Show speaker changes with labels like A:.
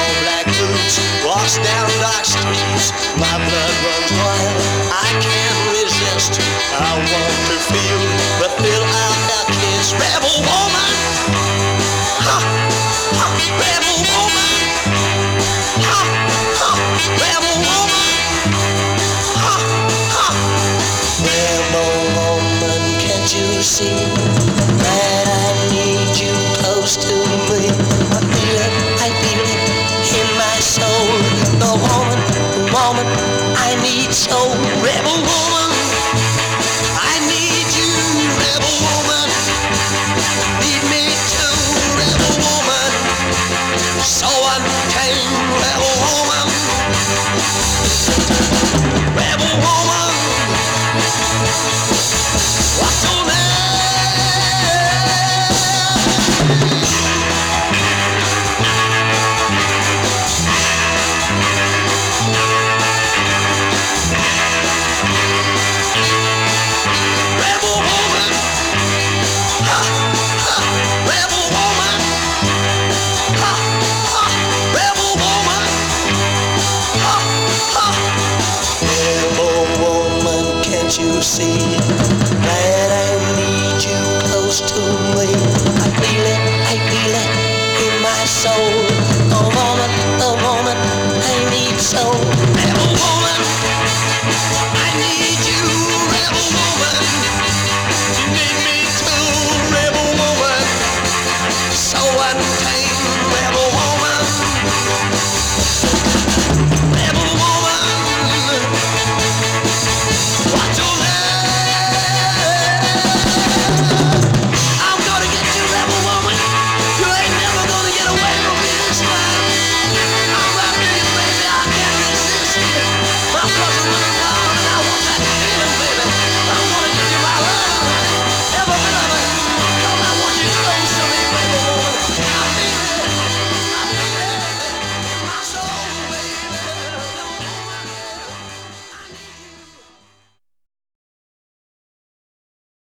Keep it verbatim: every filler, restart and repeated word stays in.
A: black boots, walks down dark streets. My blood runs wild, I can't resist. I want to feel the fill out her kiss. Rebel woman, ha, ha, rebel woman, ha, ha, rebel woman, ha, ha. Rebel woman, can't you see that I need you close to me? I feel it, I feel it in my soul. The woman, the woman I need so. Rebel woman, I need you. Rebel woman, need me too. Rebel woman, so untamed. Rebel woman, rebel woman, what's your name? Rebel woman, ha, ha, rebel woman, ha, ha, rebel woman, ha, ha. Rebel woman, can't you see that I need you close to me? I feel it, I feel it in my soul. The woman, the woman I need so.